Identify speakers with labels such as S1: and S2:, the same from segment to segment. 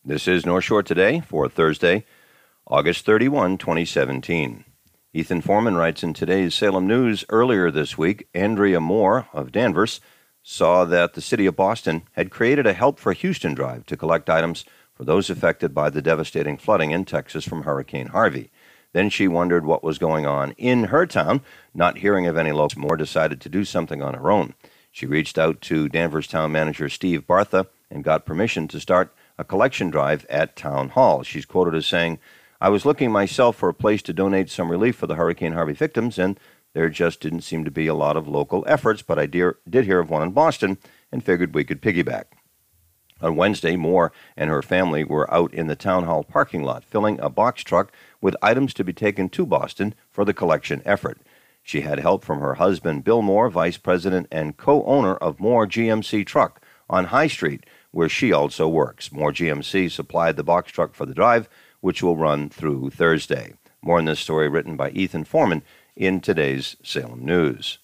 S1: This is North Shore Today for Thursday, August 31, 2017. Ethan Foreman writes in today's Salem News, earlier this week, Andrea Moore of Danvers saw that the city of Boston had created a Help for Houston drive to collect items for those affected by the devastating flooding in Texas from Hurricane Harvey. Then she wondered what was going on in her town. Not hearing of any locals, Moore decided to do something on her own. She reached out to Danvers town manager Steve Bartha and got permission to start a collection drive at Town Hall. She's quoted as saying, "I was looking myself for a place to donate some relief for the Hurricane Harvey victims, and there just didn't seem to be a lot of local efforts, but I did hear of one in Boston and figured we could piggyback." On Wednesday, Moore and her family were out in the Town Hall parking lot filling a box truck with items to be taken to Boston for the collection effort. She had help from her husband, Bill Moore, vice president and co-owner of Moore GMC Truck on High Street, where she also works. Moore GMC supplied the box truck for the drive, which will run through Thursday. More on this story written by Ethan Foreman in today's Salem News.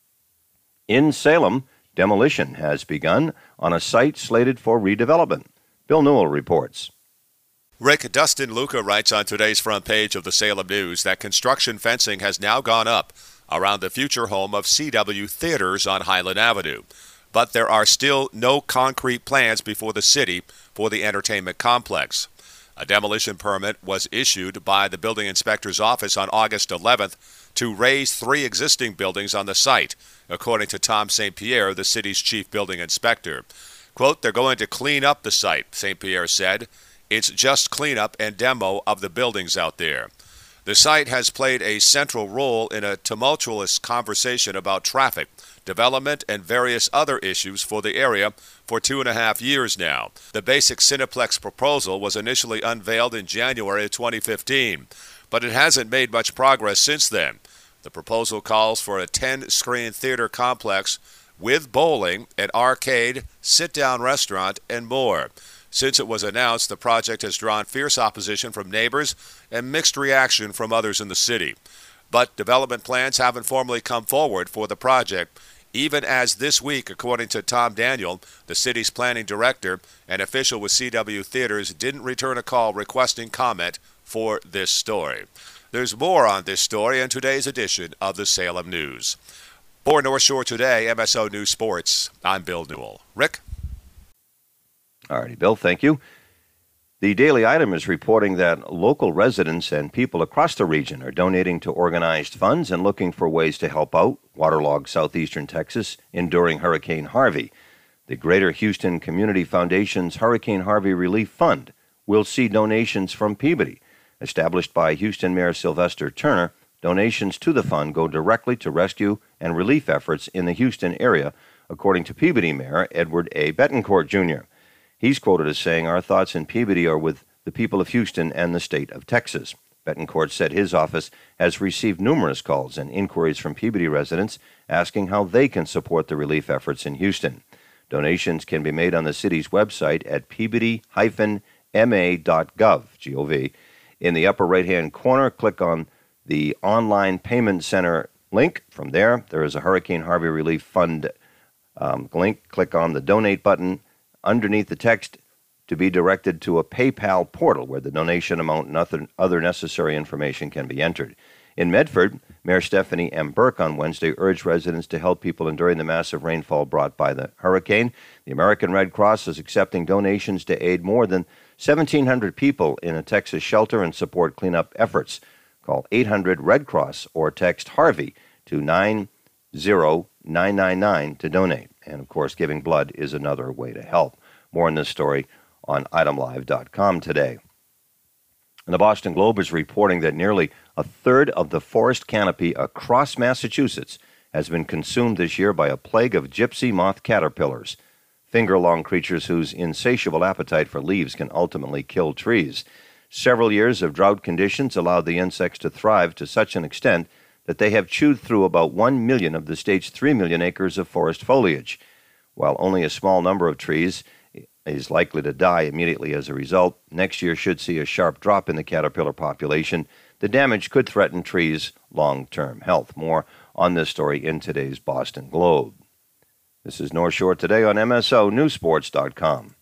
S1: In Salem, demolition has begun on a site slated for redevelopment. Bill Newell reports.
S2: Rick, Dustin Luca writes on today's front page of the Salem News that construction fencing has now gone up around the future home of CW Theaters on Highland Avenue. But there are still no concrete plans before the city for the entertainment complex. A demolition permit was issued by the building inspector's office on August 11th to raise 3 existing buildings on the site, according to Tom St. Pierre, the city's chief building inspector. Quote, "They're going to clean up the site," St. Pierre said. "It's just cleanup and demo of the buildings out there." The site has played a central role in a tumultuous conversation about traffic, development, and various other issues for the area for 2.5 years now. The basic Cineplex proposal was initially unveiled in January of 2015, but it hasn't made much progress since then. The proposal calls for a 10-screen theater complex with bowling, an arcade, sit-down restaurant, and more. Since it was announced, the project has drawn fierce opposition from neighbors and mixed reaction from others in the city. But development plans haven't formally come forward for the project, even as this week, according to Tom Daniel, the city's planning director, an official with CW Theaters, didn't return a call requesting comment for this story. There's more on this story in today's edition of the Salem News. For North Shore Today, MSO News Sports, I'm Bill Newell. Rick?
S1: All righty, Bill, thank you. The Daily Item is reporting that local residents and people across the region are donating to organized funds and looking for ways to help out waterlogged southeastern Texas enduring Hurricane Harvey. The Greater Houston Community Foundation's Hurricane Harvey Relief Fund will see donations from Peabody. Established by Houston Mayor Sylvester Turner, donations to the fund go directly to rescue and relief efforts in the Houston area, according to Peabody Mayor Edward A. Betancourt, Jr. He's quoted as saying, "Our thoughts in Peabody are with the people of Houston and the state of Texas." Betancourt said his office has received numerous calls and inquiries from Peabody residents asking how they can support the relief efforts in Houston. Donations can be made on the city's website at peabody-ma.gov, G-O-V. In the upper right-hand corner, click on the Online Payment Center link. From there is a Hurricane Harvey Relief Fund link. Click on the Donate button underneath the text to be directed to a PayPal portal where the donation amount and other necessary information can be entered. In Medford, Mayor Stephanie M. Burke on Wednesday urged residents to help people enduring the massive rainfall brought by the hurricane. The American Red Cross is accepting donations to aid more than 1,700 people in a Texas shelter and support cleanup efforts. Call 800-RED-CROSS or text Harvey to 90999 to donate. And, of course, giving blood is another way to help. More on this story on itemlive.com today. And the Boston Globe is reporting that nearly a third of the forest canopy across Massachusetts has been consumed this year by a plague of gypsy moth caterpillars, finger-long creatures whose insatiable appetite for leaves can ultimately kill trees. Several years of drought conditions allowed the insects to thrive to such an extent that they have chewed through about 1 million of the state's 3 million acres of forest foliage. While only a small number of trees is likely to die immediately as a result, next year should see a sharp drop in the caterpillar population. The damage could threaten trees' long-term health. More on this story in today's Boston Globe. This is North Shore Today on MSONewsports.com.